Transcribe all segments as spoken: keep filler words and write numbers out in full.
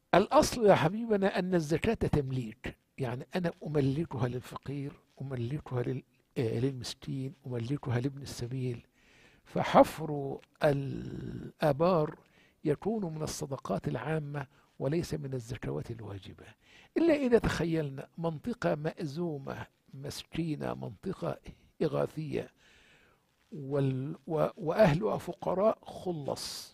الأصل يا حبيبنا أن الزكاة تمليك، يعني أنا أملكها للفقير، أملكها لل- آه، للمسكين، أملكها لابن السبيل. فحفر الآبار يكون من الصدقات العامة وليس من الزكوات الواجبة، إلا إذا تخيلنا منطقة مأزومة مسكينة، منطقة إغاثية، وال و وأهلها فقراء خلص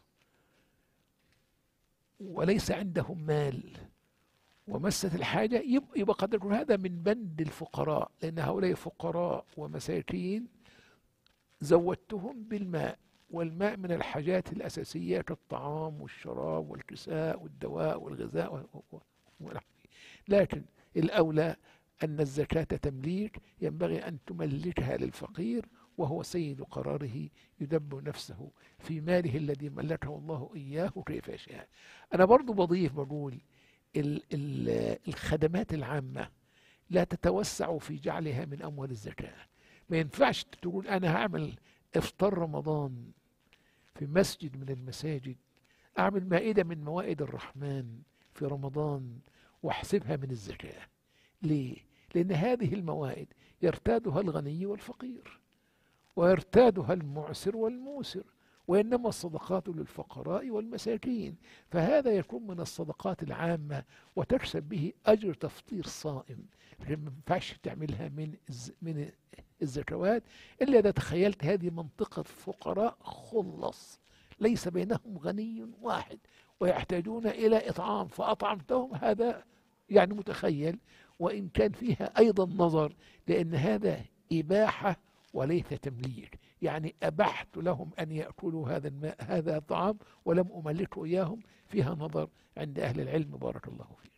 وليس عندهم مال ومست الحاجة، يب- يبقى قد يكون هذا من بند الفقراء، لأن هؤلاء فقراء ومساكين زودتهم بالماء، والماء من الحاجات الأساسية كالطعام والشراب والكساء والدواء والغذاء و- و- ونحوه. لكن الأولى أن الزكاة تمليك، ينبغي أن تملكها للفقير وهو سيد قراره، يدبر نفسه في ماله الذي ملكه الله إياه كيف يشاء. أنا برضو بضيف بقول ال- ال- الخدمات العامة لا تتوسع في جعلها من أموال الزكاة. ما ينفعش تقول أنا هعمل إفطار رمضان في مسجد من المساجد، أعمل مائدة من موائد الرحمن في رمضان وأحسبها من الزكاة. ليه؟ لأن هذه الموائد يرتادها الغني والفقير، ويرتادها المعسر والموسر، وإنما الصدقات للفقراء والمساكين. فهذا يكون من الصدقات العامة وتكسب به أجر تفطير صائم. لكن ما ينفعش تعملها من الز- من الزكوات إلا إذا تخيلت هذه منطقة فقراء خلص ليس بينهم غني واحد ويحتاجون إلى إطعام فأطعمتهم، هذا يعني متخيل. وإن كان فيها أيضا نظر، لأن هذا إباحة وليس تمليك، يعني أبحت لهم أن يأكلوا هذا الماء هذا الطعام ولم أملكه إياهم، فيها نظر عند أهل العلم بارك الله فيهم.